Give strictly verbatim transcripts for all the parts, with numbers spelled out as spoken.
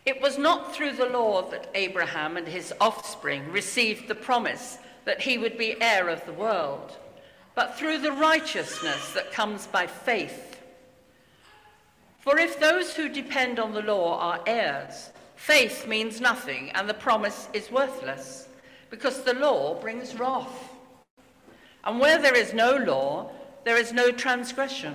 It was not through the law that Abraham and his offspring received the promise that he would be heir of the world, but through the righteousness that comes by faith. For if those who depend on the law are heirs, faith means nothing and the promise is worthless, because the law brings wrath. And where there is no law, there is no transgression.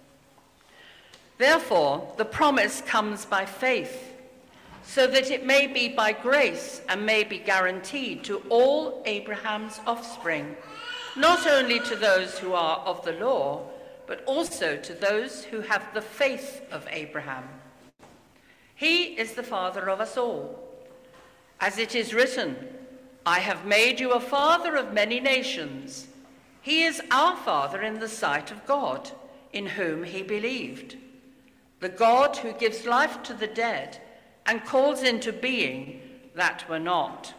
Therefore, the promise comes by faith, so that it may be by grace and may be guaranteed to all Abraham's offspring, not only to those who are of the law, but also to those who have the faith of Abraham. He is the father of us all. As it is written, I have made you a father of many nations. He is our father in the sight of God, in whom he believed, the God who gives life to the dead and calls into being that were not.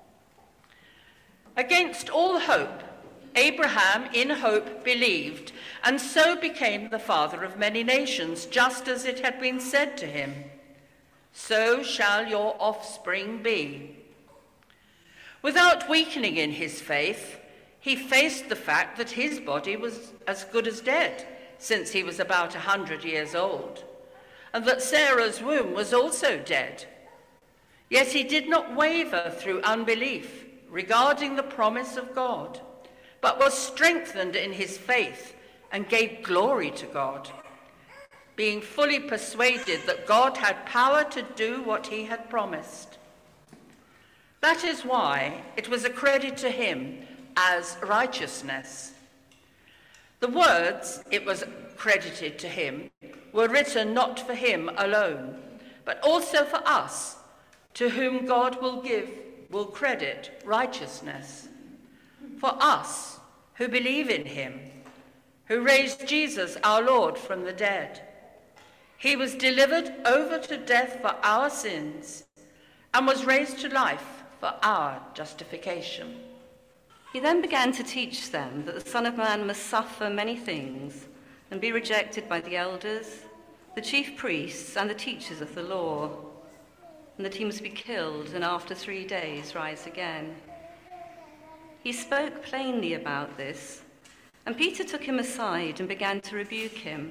Against all hope, Abraham in hope believed, and so became the father of many nations, just as it had been said to him, so shall your offspring be. Without weakening in his faith, he faced the fact that his body was as good as dead, since he was about a hundred years old, and that Sarah's womb was also dead. Yet he did not waver through unbelief regarding the promise of God, but was strengthened in his faith and gave glory to God, being fully persuaded that God had power to do what he had promised. That is why it was accredited to him as righteousness. The words "it was credited to him" were written not for him alone, but also for us, to whom God will give, will credit righteousness. For us who believe in him, who raised Jesus our Lord from the dead. He was delivered over to death for our sins and was raised to life for our justification. He then began to teach them that the Son of Man must suffer many things and be rejected by the elders, the chief priests, and the teachers of the law, and that he must be killed and after three days rise again. He spoke plainly about this, and Peter took him aside and began to rebuke him.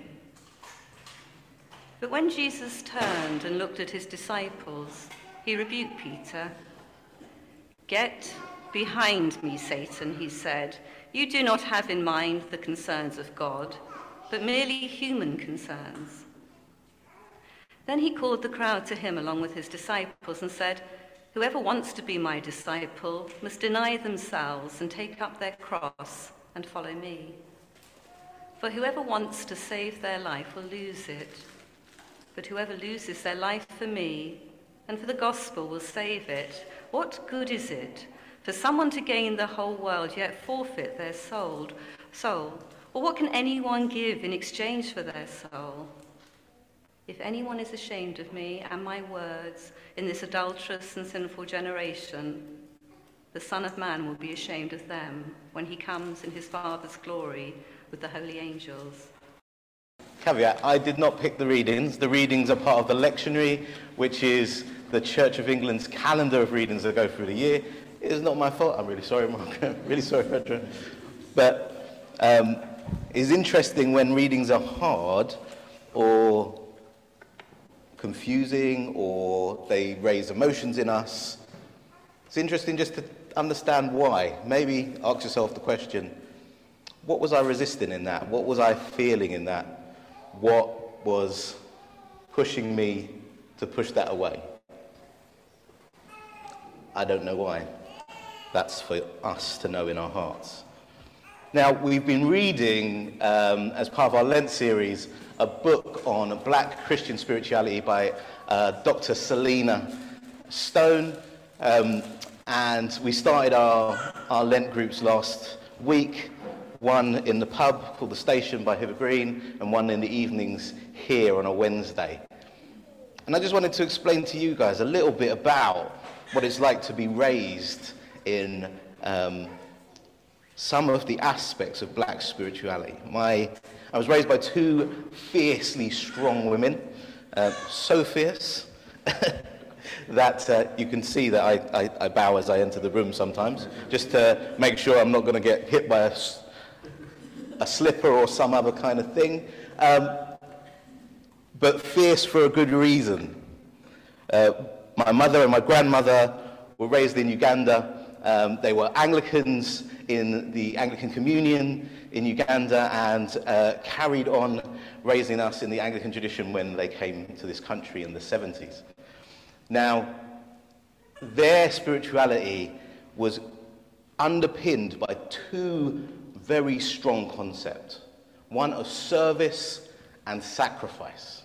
But when Jesus turned and looked at his disciples, he rebuked Peter. "Get behind me, Satan," he said. "You do not have in mind the concerns of God, but merely human concerns." Then he called the crowd to him along with his disciples and said, "Whoever wants to be my disciple must deny themselves and take up their cross and follow me. For whoever wants to save their life will lose it, but whoever loses their life for me and for the gospel will save it. What good is it for someone to gain the whole world yet forfeit their soul? soul? Or what can anyone give in exchange for their soul? If anyone is ashamed of me and my words in this adulterous and sinful generation, the Son of Man will be ashamed of them when he comes in his Father's glory with the holy angels." Caveat, I did not pick the readings. The readings are part of the lectionary, which is the Church of England's calendar of readings that go through the year. It is not my fault. I'm really sorry, Mark. Really sorry, Petra. But um, it's interesting when readings are hard or confusing or they raise emotions in us. It's interesting just to understand why. Maybe ask yourself the question, what was I resisting in that? What was I feeling in that? What was pushing me to push that away? I don't know why. That's for us to know in our hearts. Now, we've been reading, um, as part of our Lent series, a book on black Christian spirituality by uh, Doctor Selena Stone. Um, and we started our, our Lent groups last week, one in the pub called The Station by Hither Green, and one in the evenings here on a Wednesday. And I just wanted to explain to you guys a little bit about what it's like to be raised in um, some of the aspects of black spirituality. My, I was raised by two fiercely strong women, uh, so fierce that uh, you can see that I, I, I bow as I enter the room sometimes, just to make sure I'm not going to get hit by a, a slipper or some other kind of thing. Um, but fierce for a good reason. Uh, my mother and my grandmother were raised in Uganda. Um, they were Anglicans in the Anglican Communion in Uganda and uh, carried on raising us in the Anglican tradition when they came to this country in the seventies. Now, their spirituality was underpinned by two very strong concepts. One of service and sacrifice.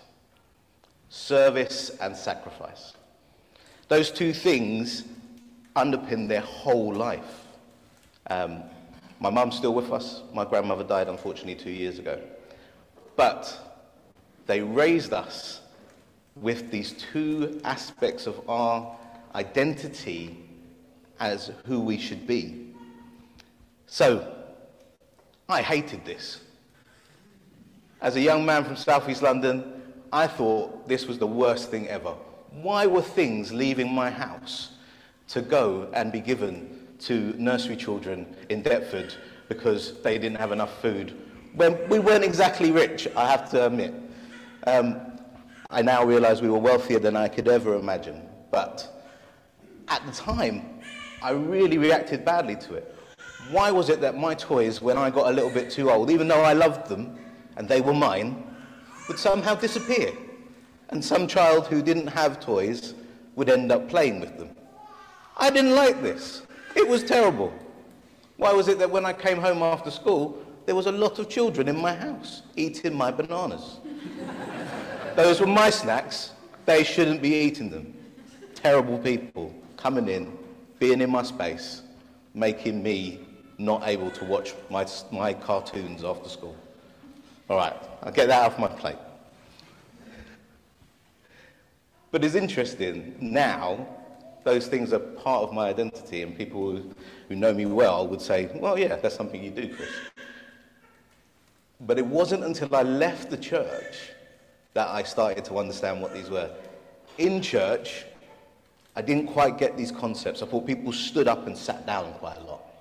Service and sacrifice. Those two things underpin their whole life. Um, my mum's still with us. My grandmother died, unfortunately, two years ago. But they raised us with these two aspects of our identity as who we should be. So, I hated this. As a young man from South East London, I thought this was the worst thing ever. Why were things leaving my house to go and be given to nursery children in Deptford because they didn't have enough food? When we weren't exactly rich, I have to admit. Um, I now realise we were wealthier than I could ever imagine. But at the time, I really reacted badly to it. Why was it that my toys, when I got a little bit too old, even though I loved them and they were mine, would somehow disappear? And some child who didn't have toys would end up playing with them. I didn't like this. It was terrible. Why was it that when I came home after school, there was a lot of children in my house eating my bananas? Those were my snacks. They shouldn't be eating them. Terrible people coming in, being in my space, making me not able to watch my, my cartoons after school. All right, I'll get that off my plate. But it's interesting, now, those things are part of my identity, and people who, who know me well would say, well, yeah, that's something you do, Chris. But it wasn't until I left the church that I started to understand what these were. In church, I didn't quite get these concepts. I thought people stood up and sat down quite a lot.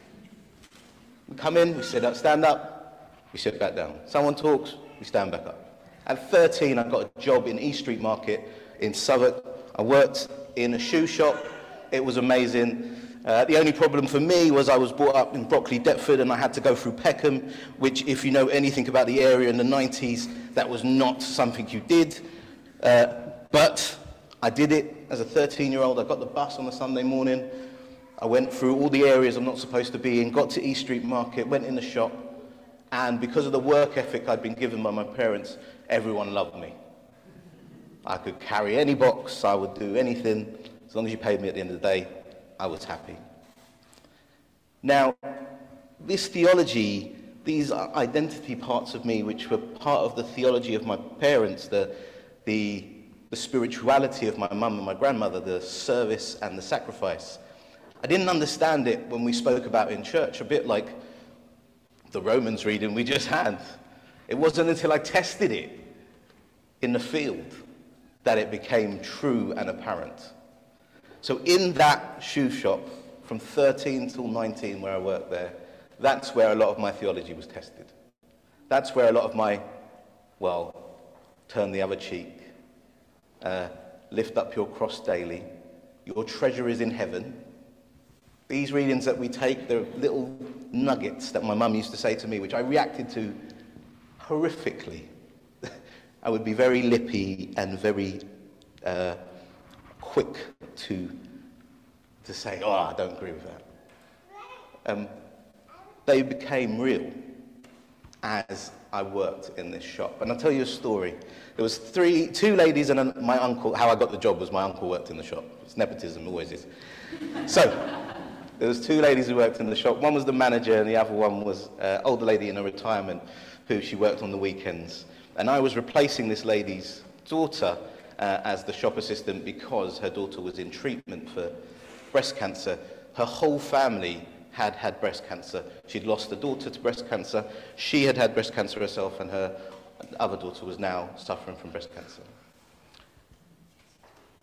We come in, we sit up, stand up, we sit back down. Someone talks, we stand back up. At thirteen, I got a job in East Street Market in Southwark. I worked in a shoe shop. It was amazing. Uh, the only problem for me was I was brought up in Brockley, Deptford, and I had to go through Peckham, which, if you know anything about the area in the nineties, that was not something you did. Uh, but I did it as a thirteen-year-old. I got the bus on a Sunday morning. I went through all the areas I'm not supposed to be in, got to East Street Market, went in the shop, and because of the work ethic I'd been given by my parents, everyone loved me. I could carry any box, I would do anything. As long as you paid me at the end of the day, I was happy. Now, this theology, these identity parts of me, which were part of the theology of my parents, the, the, the spirituality of my mum and my grandmother, the service and the sacrifice, I didn't understand it when we spoke about it in church, a bit like the Romans reading we just had. It wasn't until I tested it in the field that it became true and apparent. So in that shoe shop, from thirteen till nineteen, where I worked there, that's where a lot of my theology was tested. That's where a lot of my, well, turn the other cheek, uh, lift up your cross daily, your treasure is in heaven. These readings that we take, they're little nuggets that my mum used to say to me, which I reacted to horrifically. I would be very lippy and very uh, quick to, to say, oh, I don't agree with that. Um, they became real as I worked in this shop. And I'll tell you a story. There was three, two ladies and a, my uncle. How I got the job was my uncle worked in the shop. It's nepotism, always is. So, there was two ladies who worked in the shop. One was the manager and the other one was an older lady in her retirement who she worked on the weekends. And I was replacing this lady's daughter uh, as the shop assistant because her daughter was in treatment for breast cancer. Her whole family had had breast cancer. She'd lost a daughter to breast cancer. She had had breast cancer herself, and her other daughter was now suffering from breast cancer.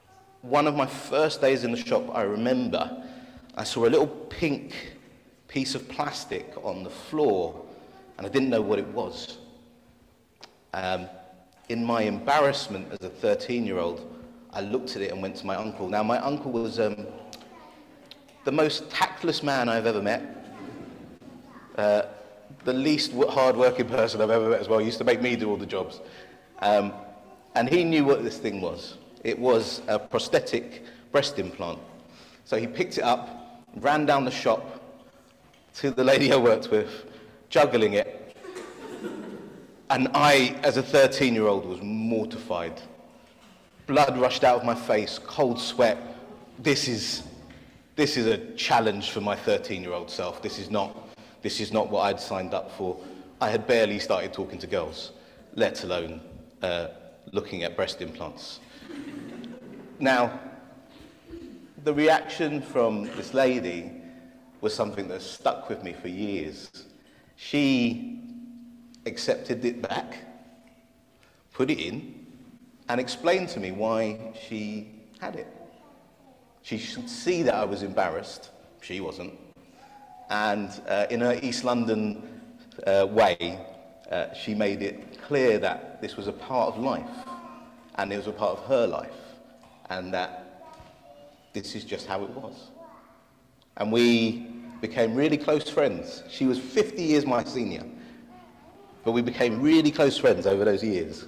one of my first days in the shop, I remember I saw a little pink piece of plastic on the floor, and I didn't know what it was. Um, in my embarrassment as a thirteen-year-old, I looked at it and went to my uncle. Now, my uncle was um, the most tactless man I've ever met, uh, the least hard-working person I've ever met as well. He used to make me do all the jobs. Um, and he knew what this thing was. It was a prosthetic breast implant. So he picked it up, ran down the shop to the lady I worked with, juggling it. And I, as a thirteen-year-old, was mortified. Blood rushed out of my face, cold sweat. This is, this is a challenge for my thirteen-year-old self. This is not, this is not what I'd signed up for. I had barely started talking to girls, let alone uh, looking at breast implants. Now, the reaction from this lady was something that stuck with me for years. She accepted it back, put it in, and explained to me why she had it. She should see that I was embarrassed. She wasn't. And uh, in her East London uh, way, uh, she made it clear that this was a part of life, and it was a part of her life, and that this is just how it was. And we became really close friends. She was fifty years my senior, but we became really close friends over those years.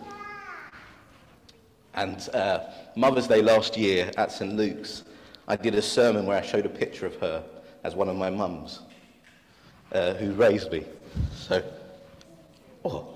And uh, Mother's Day last year at Saint Luke's, I did a sermon where I showed a picture of her as one of my mums uh, who raised me. So, oh,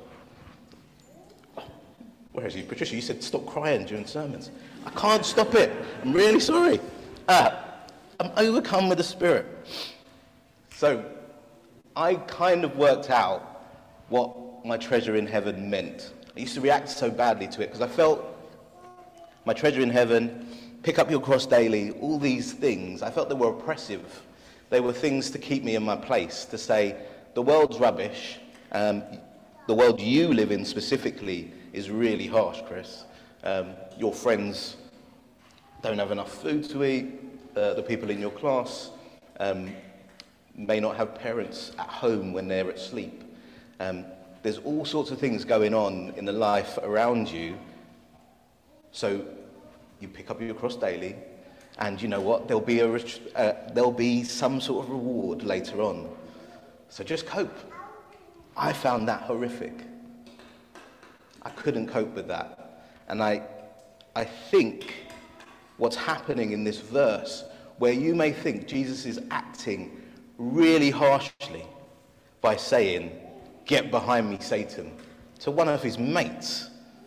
where is he? Patricia, you said stop crying during sermons. I can't stop it. I'm really sorry. Uh, I'm overcome with the Spirit. So, I kind of worked out what my treasure in heaven meant. I used to react so badly to it because I felt my treasure in heaven, pick up your cross daily, all these things, I felt they were oppressive. They were things to keep me in my place, to say, the world's rubbish, um, the world you live in specifically is really harsh, Chris. Um, your friends don't have enough food to eat, uh, the people in your class um, may not have parents at home when they're asleep. Um, there's all sorts of things going on in the life around you. So you pick up your cross daily, and you know what? There'll be a uh, there'll be some sort of reward later on. So just cope. I found that horrific. I couldn't cope with that, and I, I think what's happening in this verse, where you may think Jesus is acting really harshly by saying, "Get behind me, Satan," to one of his mates.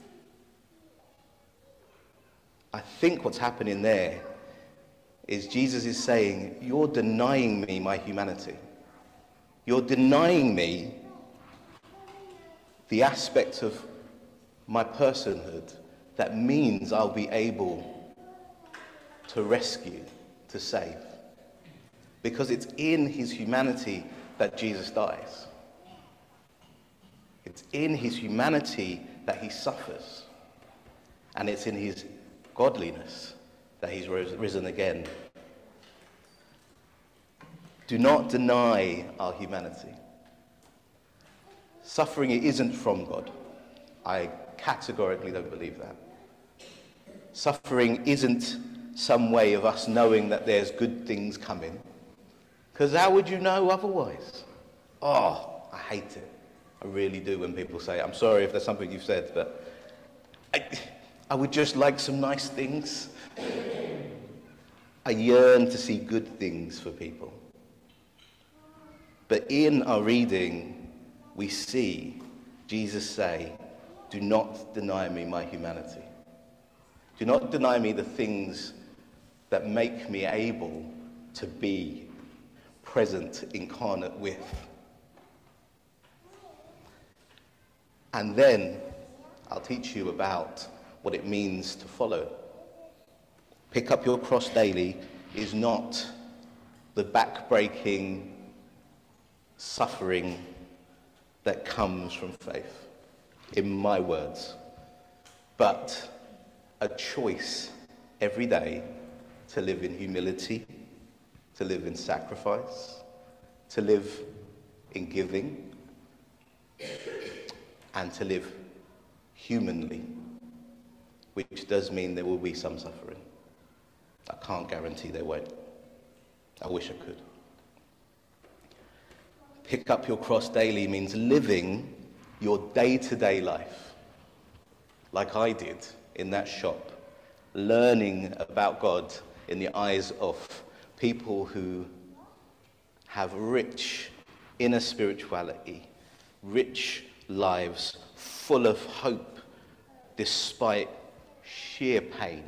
I think what's happening there is Jesus is saying, you're denying me my humanity. You're denying me the aspect of my personhood that means I'll be able to rescue, to save. Because it's in his humanity that Jesus dies. It's in his humanity that he suffers. And it's in his godliness that he's risen again. Do not deny our humanity. Suffering isn't from God. I categorically don't believe that. Suffering isn't some way of us knowing that there's good things coming. Because how would you know otherwise? Oh, I hate it. I really do when people say, I'm sorry if there's something you've said, but I, I would just like some nice things. I yearn to see good things for people. But in our reading, we see Jesus say, do not deny me my humanity. Do not deny me the things that make me able to be present, incarnate with. And then I'll teach you about what it means to follow. Pick up your cross daily is not the back-breaking suffering that comes from faith, in my words, but a choice every day to live in humility, to live in sacrifice, to live in giving, and to live humanly, which does mean there will be some suffering. I can't guarantee there won't. I wish I could. Pick up your cross daily means living your day-to-day life, like I did in that shop, learning about God in the eyes of people who have rich inner spirituality, rich lives full of hope despite sheer pain.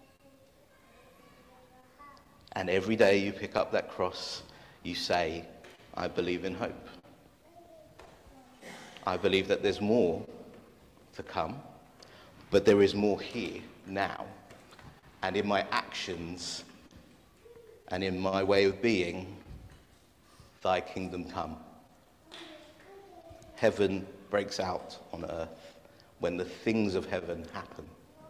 And every day you pick up that cross, you say, I believe in hope. I believe that there's more to come, but there is more here, now. And in my actions and in my way of being, thy kingdom come. Heaven breaks out on earth when the things of heaven happen.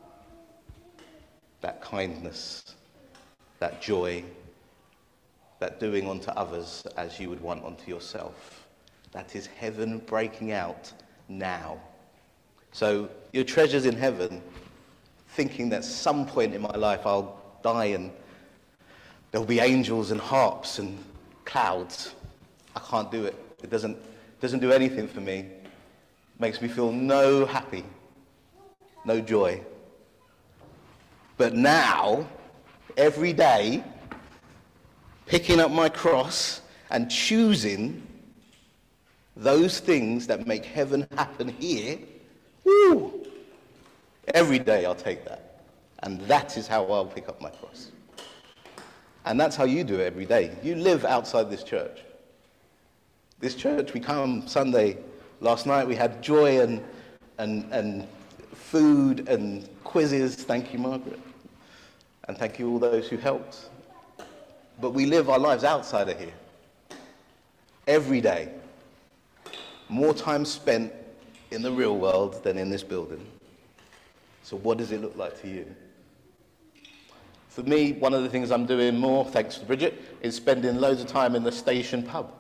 That kindness, that joy, that doing unto others as you would want unto yourself. That is heaven breaking out now. So your treasure's in heaven, thinking that some point in my life I'll die and there'll be angels and harps and clouds. I can't do it. It doesn't, doesn't do anything for me. Makes me feel no happy, no joy. But now, every day, picking up my cross and choosing those things that make heaven happen here, woo, every day I'll take that. And that is how I'll pick up my cross. And that's how you do it every day. You live outside this church. This church, we come Sunday. Last night we had joy and, and, and food and quizzes. Thank you, Margaret. And thank you all those who helped. But we live our lives outside of here. Every day. More time spent in the real world than in this building. So what does it look like to you? For me, one of the things I'm doing more, thanks to Bridget, is spending loads of time in the station pub.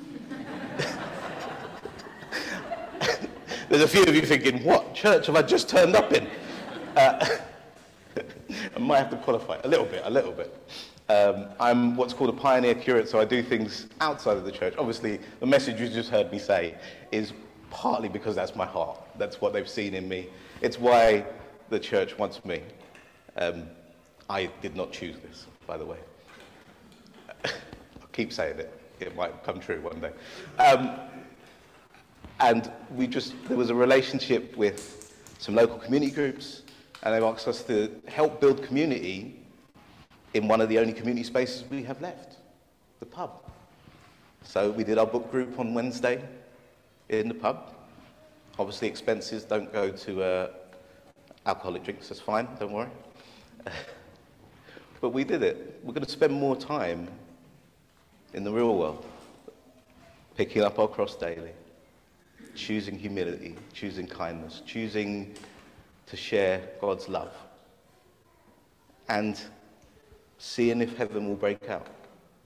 There's a few of you thinking, what church have I just turned up in? Uh, I might have to qualify a little bit, a little bit. Um, I'm what's called a pioneer curate, so I do things outside of the church. Obviously, the message you just heard me say is partly because that's my heart. That's what they've seen in me. It's why the church wants me. Um, I did not choose this, by the way. I'll keep saying it. It might come true one day. Um, and we just, there was a relationship with some local community groups, and they've asked us to help build community in one of the only community spaces we have left, the pub. So we did our book group on Wednesday in the pub. Obviously expenses don't go to uh, alcoholic drinks, that's fine, don't worry. But we did it. We're going to spend more time in the real world, picking up our cross daily, choosing humility, choosing kindness, choosing to share God's love, and seeing if heaven will break out.